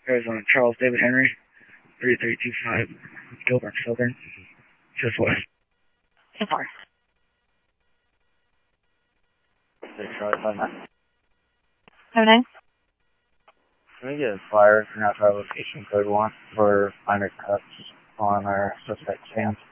Arizona, Charles David Henry, 3325, Gilbert, Southern, just west. 10-4. Charlie 59. 79. Can we get a flyer for now to our location code 1 for minor cuts on our suspect stands?